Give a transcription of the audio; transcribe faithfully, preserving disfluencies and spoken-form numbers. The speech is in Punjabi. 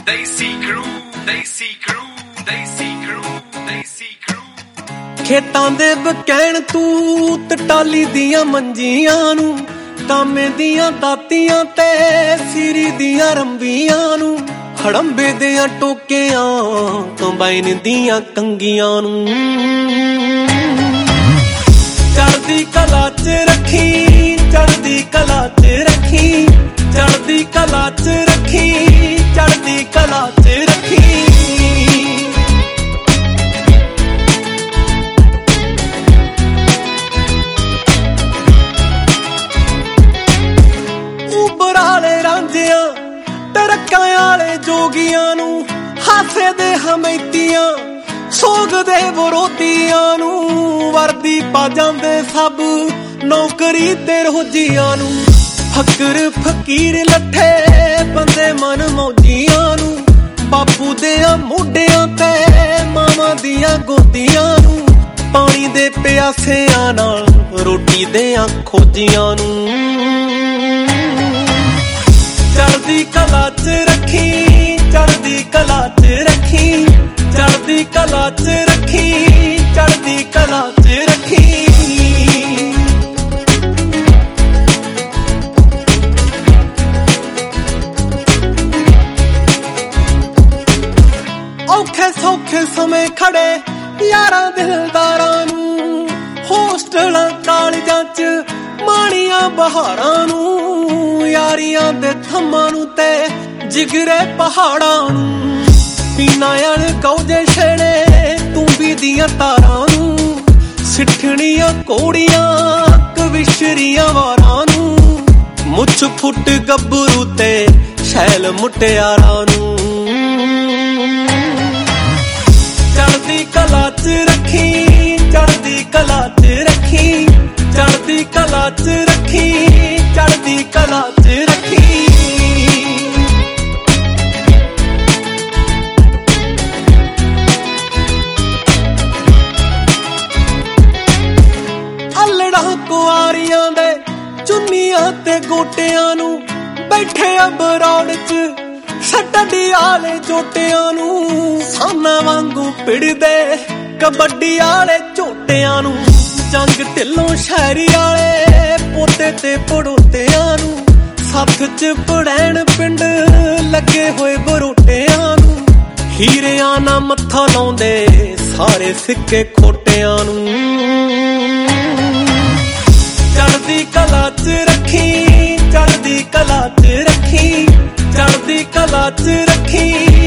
ਦੇਸੀ ਕਰੂ ਦੇਸੀ ਕਰੂ ਦੇਸੀ ਕਰੂ ਦੇਸੀ ਕਰੂ ਖੇਤਾਂ ਦੇ ਬਕੈਣ ਤੂੰ ਤੇ ਟਾਲੀ ਦੀਆਂ ਮੰਜੀਆਂ ਨੂੰ, ਕਾਮੇ ਦੀਆਂ ਦਾਤੀਆਂ ਤੇ ਸਿਰੀ ਦੀਆਂ ਰੰਬੀਆਂ ਨੂੰ, ਹੜੰਬੇ ਦੀਆਂ ਟੋਕਿਆਂ ਕੰਬਾਈਨ ਦੀਆਂ ਕੰਗੀਆਂ ਨੂੰ। ਚੜ੍ਹਦੀ ਕਲਾ ਚ ਰੱਖੀ, ਚੜ੍ਹਦੀ ਕਲਾ ਚ ਰੱਖੀ, ਚੜ੍ਹਦੀ ਕਲਾ ਚ ਰੱਖੀ, ਚੜ੍ਹਦੀ ਕਲਾ ਚ ਰੱਖੀ। ਉਬਰਾਲੇ ਰਾਂਝਿਆਂ ਟਰੱਕਾਂ ਵਾਲੇ ਜੋਗੀਆਂ ਨੂੰ, ਹਾਸੇ ਦੇ ਹਮੈਤੀਆਂ ਸੋਗ ਦੇ ਵਿਰੋਧੀਆਂ ਨੂੰ, ਵਰਦੀ ਪਾ ਜਾਂਦੇ ਸਭ ਨੌਕਰੀ ਤੇ ਰੋਜੀਆਂ ਨੂੰ। ਫਕਰ ਫਕੀਰ ਲੱਠੇ ਬੰਦੇ ਮਨ ਮੌਜੀਆਂ ਨੂੰ, ਬਾਪੂ ਦਿਆਂ ਮੋਢਿਆਂ ਤੇ ਮਾਵਾਂ ਦੀਆਂ ਗੋਦੀਆਂ ਨੂੰ, ਪਾਣੀ ਦੇ ਪਿਆਸਿਆਂ ਨਾਲ ਰੋਟੀ ਦਿਆਂ ਖੋਜੀਆਂ ਨੂੰ। ਚੜ੍ਹਦੀ ਕਲਾ ਚ ਰੱਖੀ, ਚੜ੍ਹਦੀ ਕਲਾ ਚ ਰੱਖੀ, ਚੜ੍ਹਦੀ ਕਲਾ ਚ ਰੱਖੀ, ਚੜ੍ਹਦੀ ਕਲਾ ਚ ਰੱਖੀ। ਔਖੇ ਸੌਖੇ ਸਮੇਂ ਖੜੇ ਯਾਰਾਂ ਦਿਲਦਾਰਾਂ ਨੂੰ, ਹੋਸਟਲਾਂ ਕਾਲਜਾਂ ਚ ਮਾਣੀਆਂ ਬਹਾਰਾਂ ਨੂੰ, ਯਾਰੀਆਂ ਦੇ ਥੰਮਾਂ ਨੂੰ ਤੇ ਜਿਗਰੇ ਪਹਾੜਾਂ ਨੂੰ। ਪੀਨਾ ਵਾਲੇ ਕੌਜੇ ਛੇੜੇ ਤੂੰਬੀ ਦੀਆਂ ਤਾਰਾਂ ਨੂੰ, ਸਿੱਠਣੀਆਂ ਕੋੜੀਆਂ ਕਵਿਸ਼ਰੀਆਂ ਵਾਰਾਂ ਨੂੰ, ਮੁੱਛ ਫੁੱਟ ਗੱਭਰੂ ਤੇ ਸ਼ੈਲ ਮੁਟਿਆਰਾਂ ਨੂੰ। ਚੜ੍ਹਦੀ ਕਲਾ ਚ ਰੱਖੀ, ਚੜ੍ਹਦੀ ਕਲਾ ਚ ਰੱਖੀ, ਚੜ੍ਹਦੀ ਕਲਾ ਚ ਰੱਖੀ, ਚੜ੍ਹਦੀ ਕਲਾ ਚ ਰੱਖੀ। ਅਲੜਾਂ ਕੁਆਰੀਆਂ ਦੇ ਚੁੰਨੀਆਂ ਤੇ ਗੋਟਿਆਂ ਨੂੰ, ਬੈਠੇ ਅਬਰੋੜ ਚ ਸਟੱਡੀ ਵਾਲੇ ਜੋਟਿਆਂ ਨੂੰ, ਸਾਨਾ ਵਾਂਗੂ ਪਿੜਦੇ ਕਬੱਡੀ ਵਾਲੇ ਝੋਟਿਆਂ ਨੂੰ, ਜੰਗ ਢਿੱਲੋਂ ਸ਼ਹਿਰੀ ਵਾਲੇ ਪੋਤੇ ਤੇ ਪੜੋਤਿਆਂ ਨੂੰ, ਸੱਥ ਚ ਪੜੈਣ ਪਿੰਡ ਲੱਗੇ ਹੋਏ ਬਰੋਟਿਆਂ ਨੂੰ, ਹੀਰਿਆਂ ਨਾਲ ਮੱਥਾ ਲਾਉਂਦੇ ਸਾਰੇ ਸਿੱਕੇ ਖੋਟਿਆਂ ਨੂੰ। ਚੜ੍ਹਦੀ ਕਲਾ ਚ ਰੱਖੀ, ਚੜ੍ਹਦੀ ਕਲਾ ਚ ਰੱਖੀ, ਚੜ੍ਹਦੀ ਕਲਾ ਚ ਰੱਖੀ,